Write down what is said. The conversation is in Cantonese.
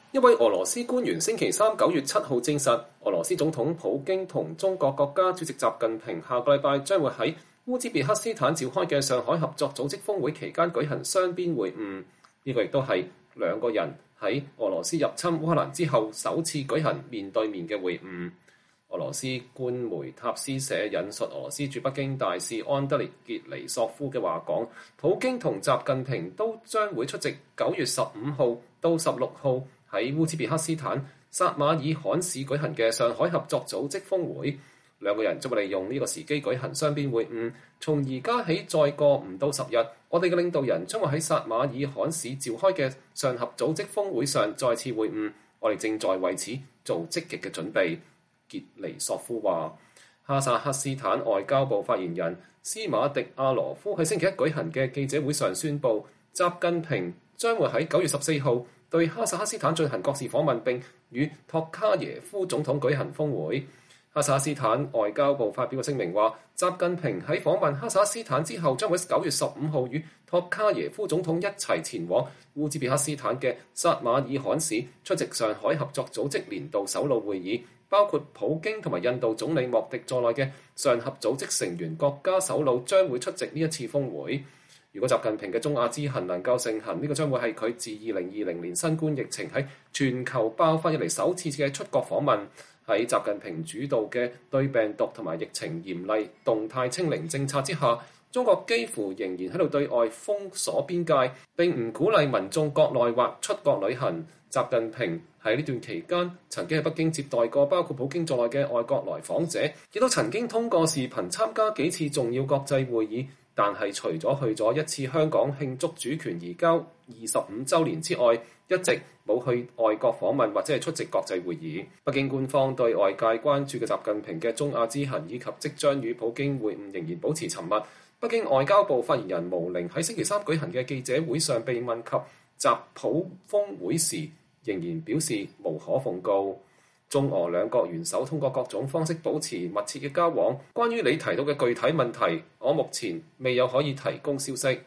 一位俄羅斯官員星期三9月7號證實，俄羅斯總統普京同中國國家主席習近平下個禮拜將會喺烏茲別克斯坦召開嘅上海合作組織峰會期間舉行雙邊會晤。呢個亦都係兩個人喺俄羅斯入侵烏克蘭之後首次舉行面對面嘅會晤。俄羅斯官媒塔斯社引述俄羅斯駐北京大使安德烈傑尼索夫嘅話講，普京同習近平都將會出席9月15號到16號喺烏茲別克斯坦薩馬爾罕市舉行嘅上海合作組織峰會。兩個人將會利用呢個時機舉行雙邊會晤。從而家起再過唔到10日，我哋嘅領導人將會喺薩馬爾罕市召開嘅上合組織峰會上再次會晤。我哋正在為此做積極嘅準備。傑尼索夫話，哈薩克斯坦外交部發言人斯馬迪亞羅夫喺星期一舉行嘅記者會上宣布，習近平將會喺9月14號對哈薩克斯坦進行國事訪問，並與托卡耶夫總統舉行峰會。哈薩克斯坦外交部發表嘅聲明話，習近平喺訪問哈薩克斯坦之後，將會9月15號與托卡耶夫總統一齊前往烏茲別克斯坦嘅薩馬爾罕市出席上海合作組織年度首腦會議。包括普京同埋印度總理莫迪在內嘅上合組織成員國家首腦將會出席呢一次峰會。如果習近平嘅中亞之行能夠成行，呢個將會係佢自2020年新冠疫情喺全球爆發以嚟首次嘅出國訪問。喺習近平主導嘅對病毒同埋疫情嚴厲動態清零政策之下，中國幾乎仍然喺度對外封鎖邊界，並唔鼓勵民眾國內或出國旅行。習近平喺呢段期間曾經喺北京接待過包括普京在內嘅外國來訪者，亦都曾經通過視頻參加幾次重要國際會議。但係除咗去咗一次香港慶祝主權移交25週年之外，一直冇去外國訪問或者係出席國際會議。北京官方對外界關注嘅習近平嘅中亞之行以及即將與普京會晤仍然保持沉默。北京外交部發言人毛寧喺星期三舉行嘅記者會上被問及習普峰會時，仍然表示無可奉告。中俄兩國元首通過各種方式保持密切嘅交往。關於你提到嘅具體問題，我目前未有可以提供消息。